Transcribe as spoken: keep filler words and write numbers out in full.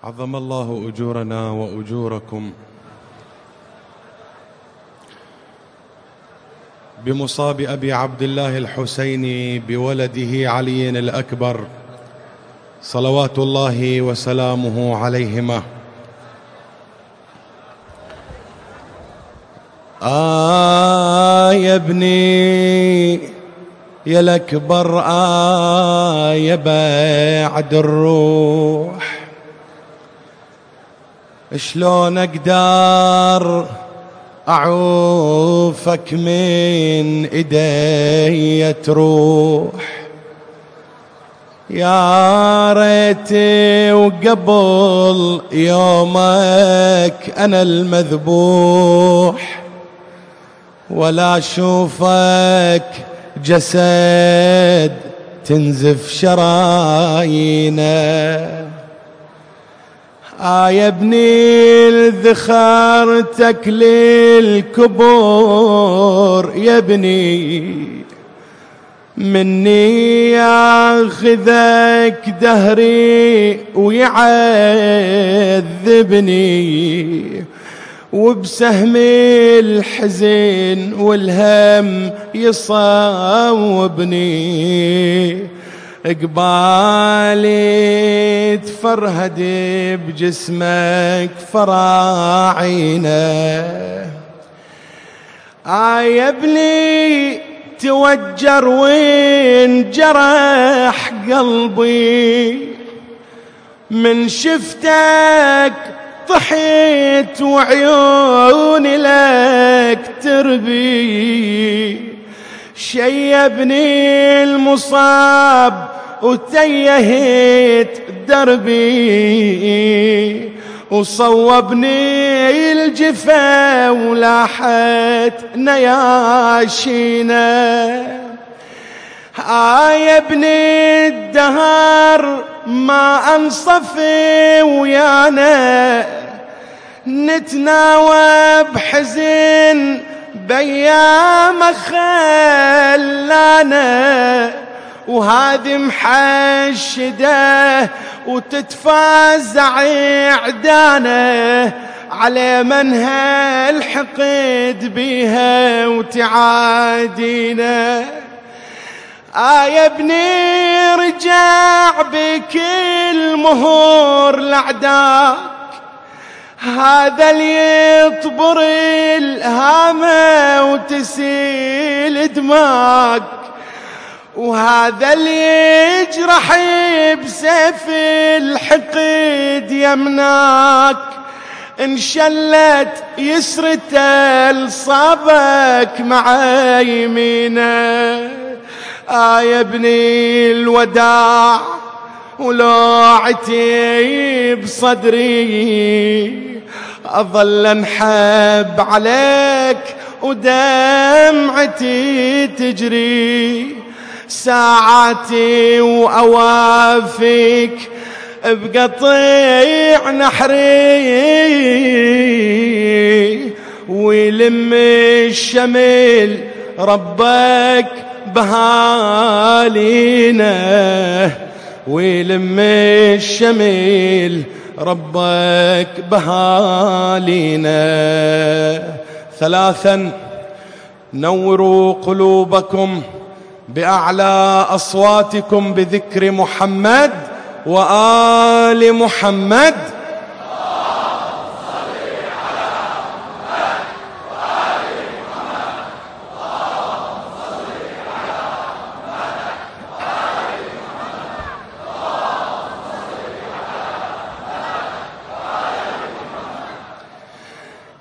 عظم الله أجورنا وأجوركم بمصاب أبي عبد الله الحسين بولده علي الأكبر صلوات الله وسلامه عليهما. آه يا ابني يا الأكبر، آه يا بعد الروح، شلون أقدر أعوفك من إيدي تروح، يا ريتي وقبل يومك أنا المذبوح، ولا أشوفك جسد تنزف شرايينه. آه يا ابني ذخرتك للكبور، يا ابني مني ياخذك دهري ويعذبني، وبسهم الحزن والهم يصوبني، قبالي تفرهد بجسمك فراعينه. آه يا ابني توجر وين جرح قلبي، من شفتك طحيت وعيوني لك تربي، شيبني المصاب وتيهت دربي، وصوبني الجفا ولاحت نياشينا. آه يا ابني الدهر ما انصفي ويانا، نتناوى بحزن بيام خلانا، وهذه محشده وتتفازع عدانه، على من هالحقد بيها وتعادينا. آه يا ابني رجع بكل مهور لعداك، هذا اللي يطبر الهامة وتسيل دماك، وهذا اللي يجرح بسيف الحقد يمناك، انشلت يسرته لصابك مع يمينه. آه يا ابني الوداع ولوعتي بصدري، أظل انحب عليك ودمعتي تجري، ساعاتي وأوافيك بقطيع نحري، ويلم الشمل ربك بهالينا، ويلم الشمل ربك بهالينا. ثلاثا نوروا قلوبكم بأعلى أصواتكم بذكر محمد وآل محمد.